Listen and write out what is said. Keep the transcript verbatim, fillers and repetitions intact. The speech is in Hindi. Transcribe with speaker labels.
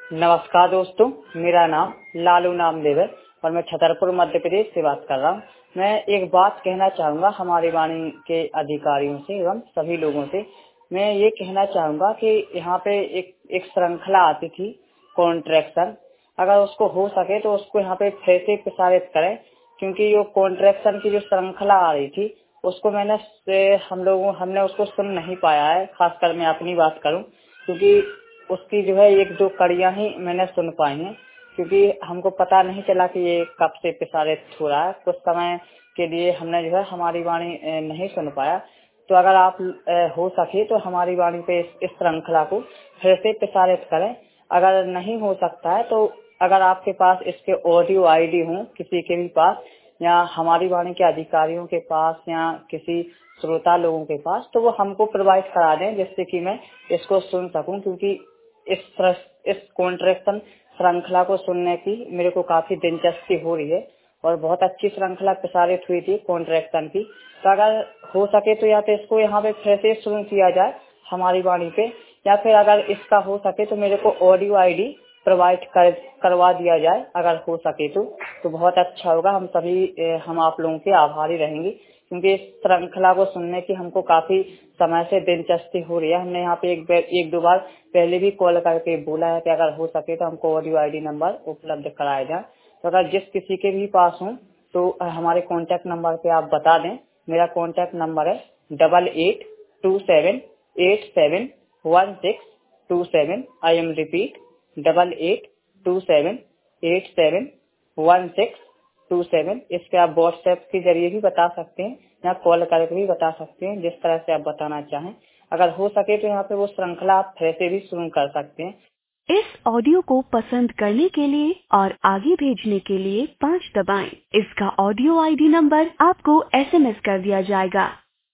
Speaker 1: नमस्कार दोस्तों, मेरा नाम लालू नामदेव है और मैं छतरपुर मध्य प्रदेश से बात कर रहा हूँ। मैं एक बात कहना चाहूँगा हमारी वाणी के अधिकारियों से एवं सभी लोगों से। मैं ये कहना चाहूँगा कि यहाँ पे एक एक श्रृंखला आती थी कॉन्ट्रैक्शन, अगर उसको हो सके तो उसको यहाँ पे फिर से प्रसारित करें, क्योंकि जो कॉन्ट्रैक्शन की जो श्रृंखला आ रही थी उसको मैंने से हम लोगों हमने उसको सुन नहीं पाया है। खासकर मैं अपनी बात करूँ, क्योंकि उसकी जो है एक दो कड़ियाँ ही मैंने सुन पाई हैं, क्योंकि हमको पता नहीं चला कि ये कब से प्रसारित हो रहा है। कुछ समय के लिए हमने जो है हमारी वाणी अ, नहीं सुन पाया। तो अगर आप अ, हो सके तो हमारी वाणी पे इस, इस श्रृंखला को फिर से प्रसारित करें। अगर नहीं हो सकता है तो अगर आपके पास इसके ऑडियो आईडी हो किसी के भी पास, या हमारी वाणी के अधिकारियों के पास, या किसी श्रोता लोगों के पास, तो वो हमको प्रोवाइड करा दें, जिससे कि मैं इसको सुन सकूं। क्योंकि इस इस कॉन्ट्रैक्शन श्रृंखला को सुनने की मेरे को काफी दिलचस्पी हो रही है और बहुत अच्छी श्रृंखला प्रसारित हुई थी कॉन्ट्रैक्शन की। तो अगर हो सके तो या तो इसको यहाँ पे फिर से शुरू किया जाए हमारी वाणी पे, या फिर अगर इसका हो सके तो मेरे को ऑडियो आईडी प्रोवाइड कर करवा दिया जाए अगर हो सके तो तो बहुत अच्छा होगा। हम सभी हम आप लोगों के आभारी रहेंगे, क्योंकि इस श्रृंखला को सुनने की हमको काफी समय से दिलचस्पी हो रही है। हमने यहाँ पे एक एक दो बार पहले भी कॉल करके बोला है कि अगर हो सके तो हमको ऑडियो आईडी नंबर उपलब्ध कराया जाए। तो अगर जिस किसी के भी पास हो तो हमारे कॉन्टैक्ट नंबर पे आप बता दें। मेरा कॉन्टैक्ट नंबर है double eight two seven eight seven one six two seven. I am repeat double eight two seven eight seven one six two seven. इस पे आप व्हाट्सएप के जरिए भी बता सकते हैं या कॉल करके भी बता सकते हैं, जिस तरह से आप बताना चाहें। अगर हो सके तो यहाँ पे वो श्रृंखला आप फिर से भी शुरू कर सकते हैं।
Speaker 2: इस ऑडियो को पसंद करने के लिए और आगे भेजने के लिए पाँच दबाएं। इसका ऑडियो आईडी नंबर आपको एसएमएस कर दिया जाएगा।